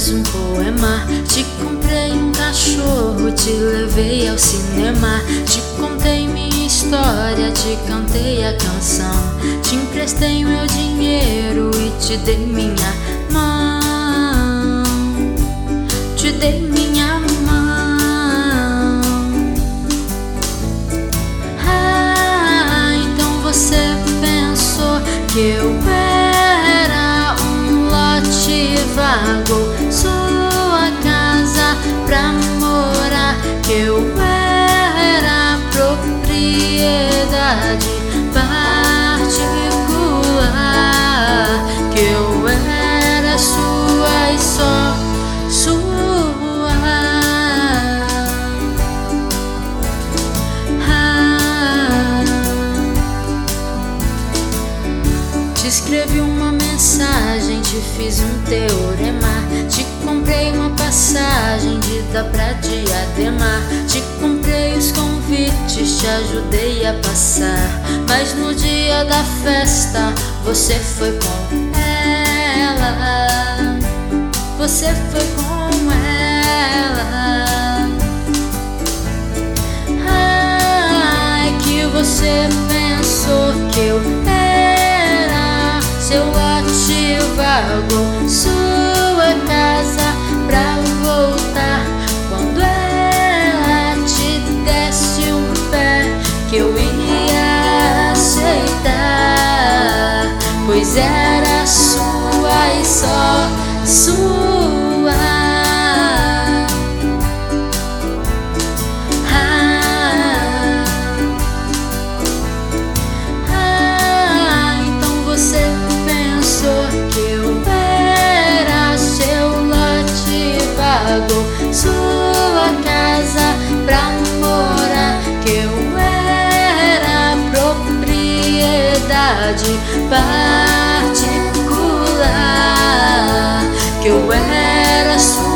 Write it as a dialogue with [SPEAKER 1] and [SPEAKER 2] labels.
[SPEAKER 1] fiz um poema, te comprei um cachorro, te levei ao cinema, te contei minha história, te cantei a canção, te emprestei meu dinheiro e te dei minha mão, te dei minha mão. Ah, então você pensou que eu era um lote vago, sua casa pra morar, que eu era propriedade particular, que eu era sua e só sua. Te escrevi uma mensagem, te fiz um teorema, te comprei uma passagem de ida pra Diadema, te comprei os convites, te ajudei a passar, mas no dia da festa você foi com ela, você foi com ela. Ai, que você pensou que eu era seu lote vago, sua casa pra voltar, quando ela te desse um pé, que eu ia aceitar, pois era sua e só sua. Sua casa pra morar, que eu era propriedade particular, que eu era sua